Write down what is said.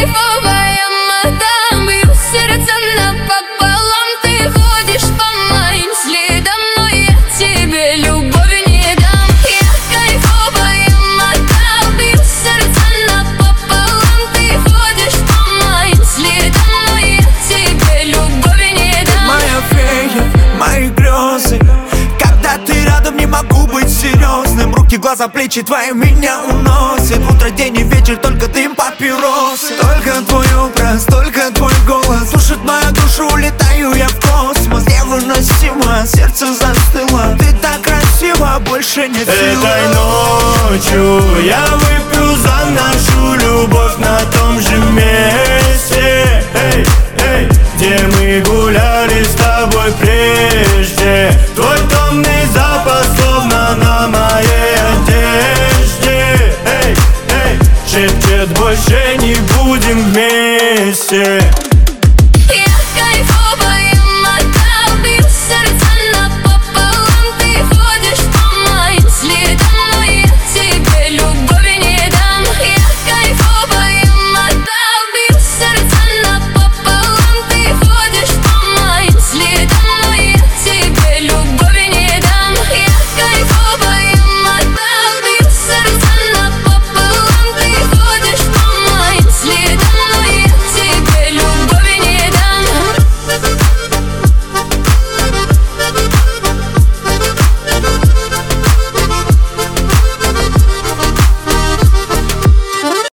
кайфовая мадам, бью сердце напополам. Ты ходишь по моим следам, но я тебе любовь не дам. Я кайфовая мадам, бью сердце напополам. Ты ходишь по моим следам, но я тебе любовь не дам. Моя фея, мои грезы, когда ты рядом, не могу быть серьезным. Руки, глаза, плечи твои меня уносят. Утро, день и вечер, только дым папиросы. Только твой образ, только твой голос слушает мою душу, улетаю я в космос. Невыносимо, сердце застыло. Ты так красива, больше нет сил. Этой ночью я выпью за нашу любовь на том же месте, где мы гуляли с тобой прежде. Твой томный запах словно на моей одежде, шепчет, больше не будем вместе.